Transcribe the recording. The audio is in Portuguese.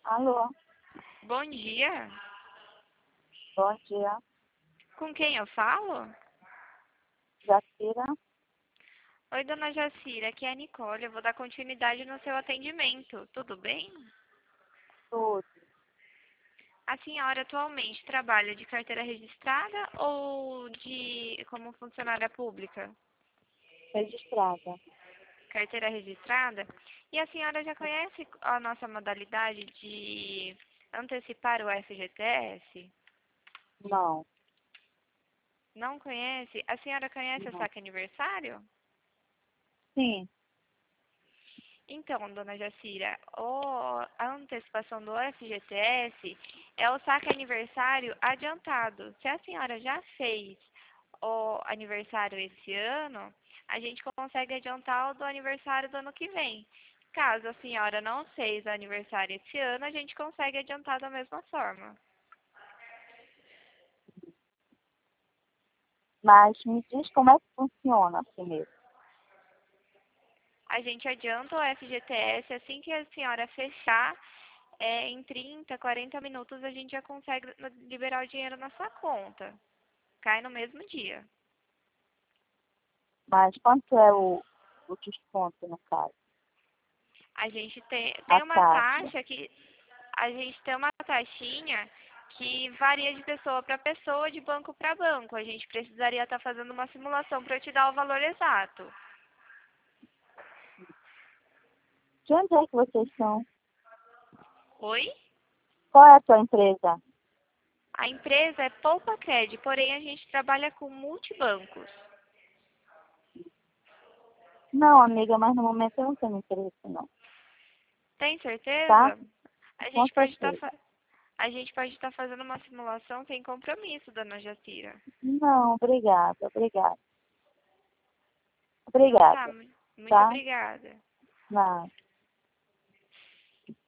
Alô, Bom dia. bom dia. Com quem eu falo? Jacira, Oi, dona Jacira, aqui é a Nicole. Eu vou dar continuidade no seu atendimento. Tudo bem? tudo A senhora atualmente trabalha de carteira registrada ou de como funcionária pública? registrada. Carteira registrada? E a senhora já conhece a nossa modalidade de antecipar o FGTS? Não, Não conhece? A senhora conhece o não. saque aniversário? Sim, Então, dona Jacira, a antecipação do FGTS é o saque aniversário adiantado. Se a senhora já fez o aniversário esse ano, a gente consegue adiantar o do aniversário do ano que vem. Caso a senhora não fez o aniversário esse ano, a gente consegue adiantar da mesma forma. mas me diz como é que funciona primeiro. A gente adianta o FGTS assim que a senhora fechar, em 30, 40 minutos a gente já consegue liberar o dinheiro na sua conta. Cai no mesmo dia. Mas quanto é o desconto, no caso? A gente A tem uma taxa. taxa que a gente tem uma taxinha que varia de pessoa para pessoa, de banco para banco. A gente precisaria estar fazendo uma simulação para eu te dar o valor exato. De onde é que vocês são? Oi? Qual é a tua empresa? A empresa é PoupaCred, porém a gente trabalha com multibancos. Não, amiga, mas no momento eu não tenho interesse, não. Tem Tá? certeza? A Com gente pode estar certeza. a gente pode estar fazendo uma simulação sem compromisso, dona Jacira. Não, obrigada, obrigada. Então tá, Obrigada, muito tá? obrigada. Não.